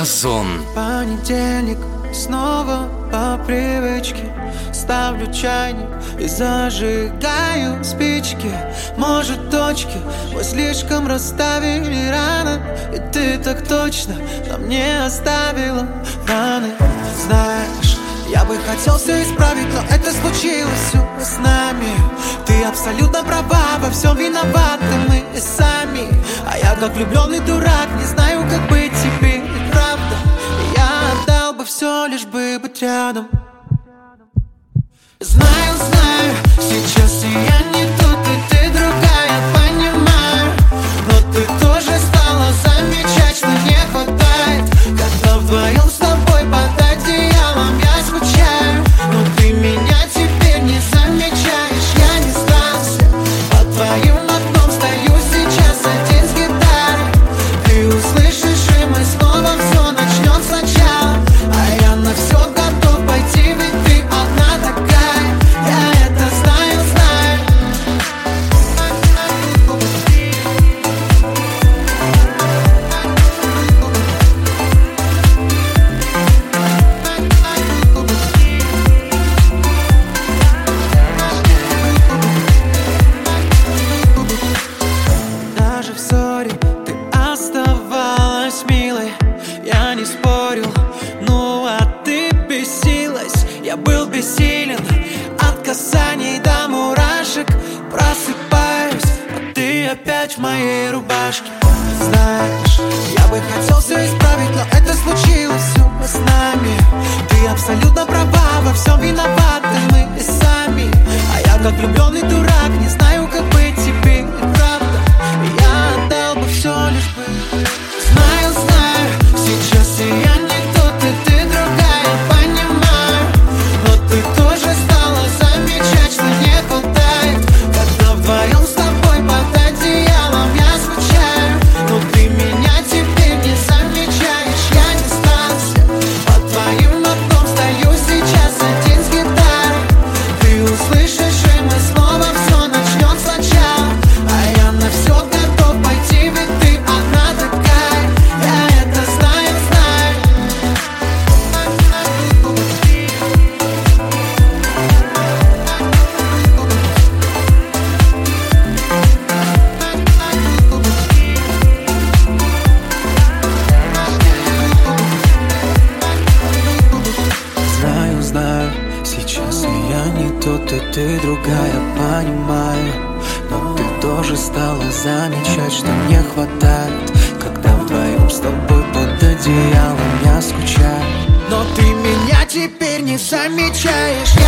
Озон. Понедельник, снова по привычке ставлю чайник и зажигаю спички. Может, точки мы слишком расставили рано, и ты так точно нам не оставила раны. Знаешь, я бы хотел все исправить, но это случилось все с нами. Ты абсолютно права, во всем виноваты мы сами. А я как влюбленный дурак, не знаю, как быть теперь, правда. Я отдал бы все, лишь бы быть рядом. Знаю, знаю, сейчас я не тут, и ты другая, понимаю. Но ты тоже стала замечать, что не хватает, когда вдвоем с тобой под одеялом я скучаю. Но ты меня теперь не замечаешь, я не сдался. Под твоим окном стою сейчас один с гитарой. Ты услышишь, и мы снова все начнем сначала. А я на все готов пойти, ведь ты одна такая. Я это знаю, знаю. Даже в ссоре ты оставалась милой. Я не спорил, ну а ты бесилась. Я был бессилен от касаний до мурашек. Просыпаюсь, а ты опять в моей рубашке. Знаешь, я бы хотел все исправить, но это случилось все с нами. Ты абсолютно права, во всем виноваты мы сами. А я как влюбленный дурак, не знаю, как быть теперь, правда. Я отдал бы все, лишь бы. Знаю, знаю, сейчас я не тот, и ты другая, понимаю. Но ты тоже стала замечать, что не хватает, когда вдвоем с тобой под одеялом я скучаю. Но ты меня теперь не замечаешь, я не сдался. Под твоим окном стою сейчас один с гитарой. Ты услышишь, и мы снова все начнем сначала. А я на все готов пойти, ведь ты одна такая. Я это знаю, знаю. Знаю, знаю, сейчас я не тот, и ты другая, понимаю. Но ты тоже стала замечать, что не хватает, когда вдвоем с тобой под одеялом я скучаю. Но ты меня теперь не замечаешь.